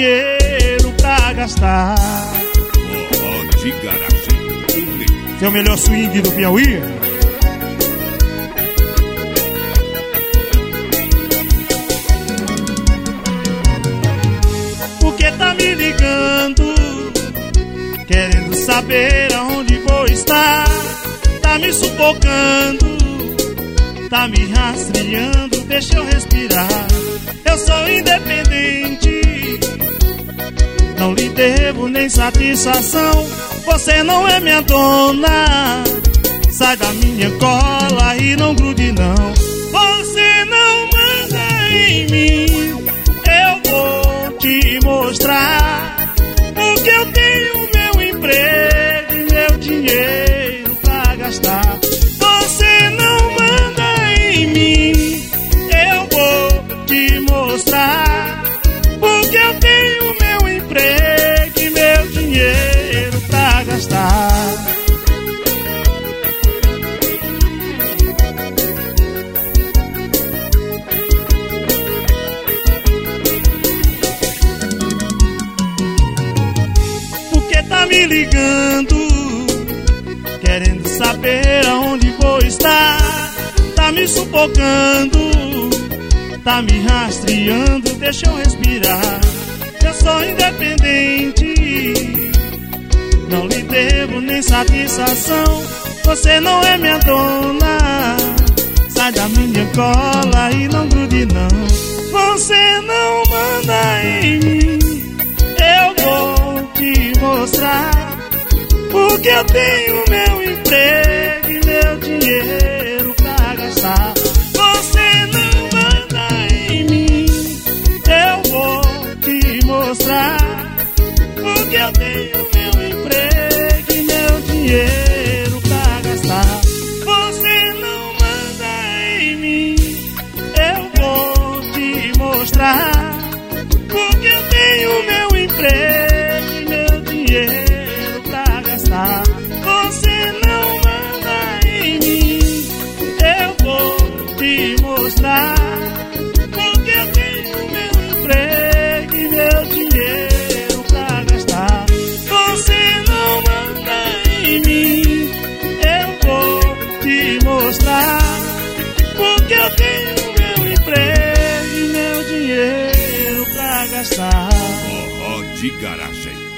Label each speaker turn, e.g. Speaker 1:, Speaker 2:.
Speaker 1: dinheiro pra gastar.
Speaker 2: Forró de garagem.
Speaker 1: Seu melhor swing do Piauí. Por que tá me ligando, querendo saber aonde vou estar? Tá me sufocando, tá me rastreando, deixa eu respirar. Eu sou independente, não lhe devo nem satisfação. Você não é minha dona, sai da minha cola e não grude não. Você não manda em mim, eu vou te mostrar. Porque eu tenho meu emprego e meu dinheiro pra gastar. Você não manda em mim, eu vou te mostrar. Porque eu tenho meu emprego e meu dinheiro pra gastar. Por que tá me ligando, querendo saber aonde vou estar? Tá me sufocando, tá me rastreando, deixa eu respirar. Eu sou independente, não lhe devo nem satisfação. Você não é minha dona, sai da minha cola e não grude não. Você não manda em mim, eu vou te mostrar. Porque eu tenho meu emprego e meu dinheiro pra gastar. Você não manda em mim, eu vou te mostrar. Porque eu tenho meu emprego e meu dinheiro pra gastar. Você não manda em mim, eu vou te mostrar. Porque eu tenho meu emprego e meu dinheiro pra gastar. Você não manda em mim, eu vou te mostrar. Porque eu tenho meu emprego e meu dinheiro pra gastar. Você não manda em mim, eu vou te mostrar. Porque eu tenho meu emprego e meu dinheiro pra gastar.
Speaker 2: Forró de garagem.